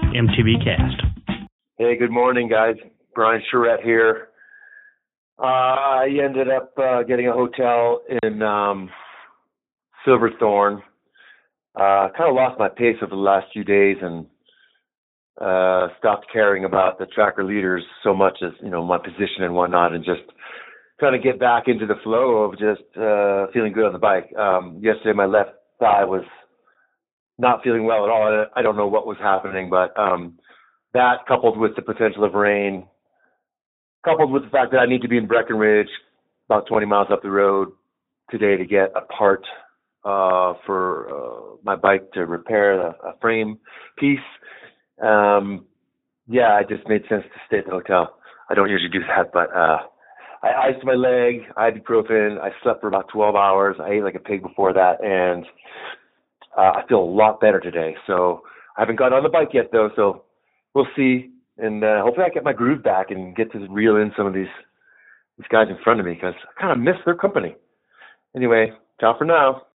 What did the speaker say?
MTB Cast. Hey, good morning, guys. Brian Charette here. I ended up getting a hotel in Silverthorne. Kind of lost my pace over the last few days and stopped caring about the tracker leaders so much as, my position and whatnot, and just trying to get back into the flow of just feeling good on the bike. Yesterday, my left thigh was not feeling well at all. I don't know what was happening, but that coupled with the potential of rain, coupled with the fact that I need to be in Breckenridge, about 20 miles up the road today to get a part for my bike to repair a frame piece. It just made sense to stay at the hotel. I don't usually do that, but I iced my leg, ibuprofen. I slept for about 12 hours. I ate like a pig before that, and I feel a lot better today. So I haven't got on the bike yet, though, so we'll see. And hopefully I get my groove back and get to reel in some of these guys in front of me, because I kind of miss their company. Anyway, ciao for now.